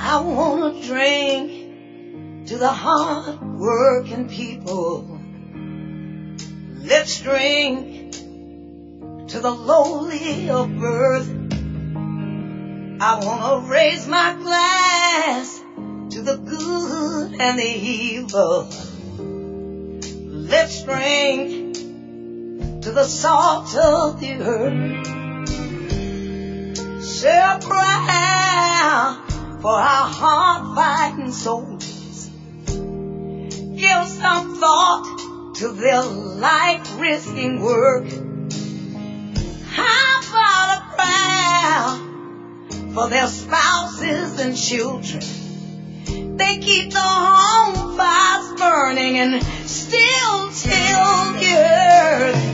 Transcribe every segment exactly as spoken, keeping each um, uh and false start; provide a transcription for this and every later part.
I wanna drink to the hard working people. Let's drink to the lowly of birth. I wanna raise my glass to the good and the evil. Let's drink to the salt of the earth. Say a prayer for our hard-fighting soldiers. Give some thought to their life-risking work. How about a prayer for their spouses and children? They keep the home fires burning and still till the earth.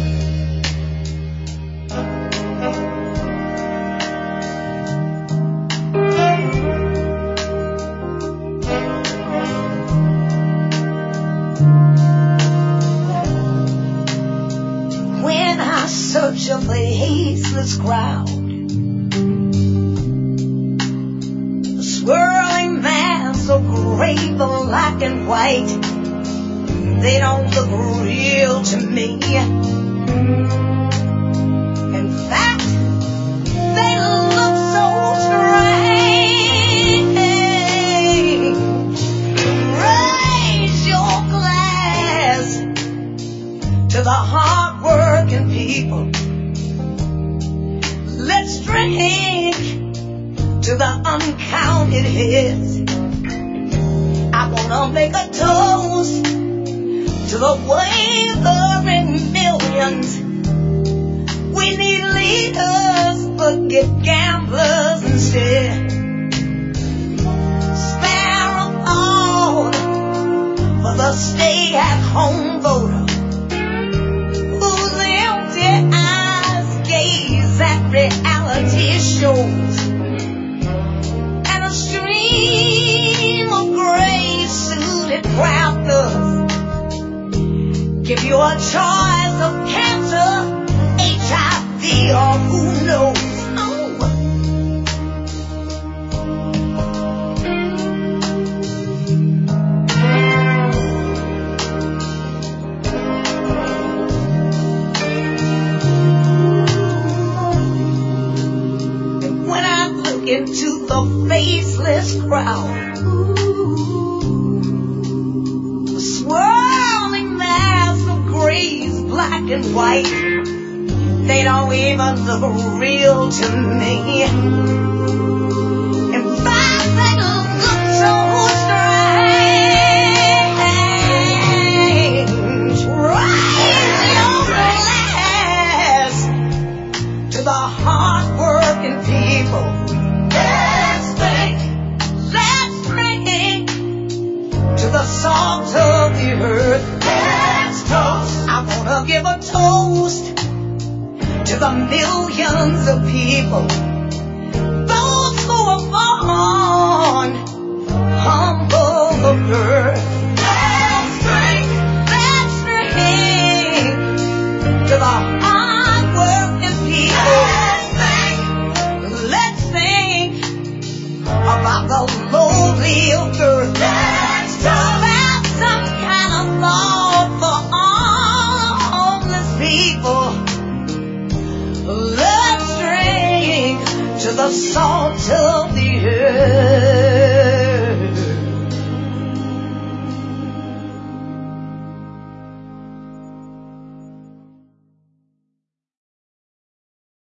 When I search of the hazeless crowd, the swirling mass of gray, black and white, they don't look real to me. In fact, they look so strange. Raise your glass to the hard-working people. Let's drink to the uncounted heads. I wanna make a toast to the wavering millions. We need leaders, but get gamblers instead. Spare a thought for the stay-at-home voter, whose empty eyes gaze at reality shows, and a stream of gray-suited crafters give you a choice of cancer, H I V, or who knows. Oh. And when I look into the faceless crowd, the swirling mass of grays, black and white, they don't even look real to me. In fact, they look so strange. Raise your glass to the hard-working people. Let's drink, let's drink to the salt of the earth. Let's toast. I wanna give a toast to the millions of people, those who are born humble of birth. Let's drink, let's drink to the hard-working people. Let's think, let's think about the lowly of earth. Let's talk about some kind of thought for all homeless people. Let's drink to the salt of the earth.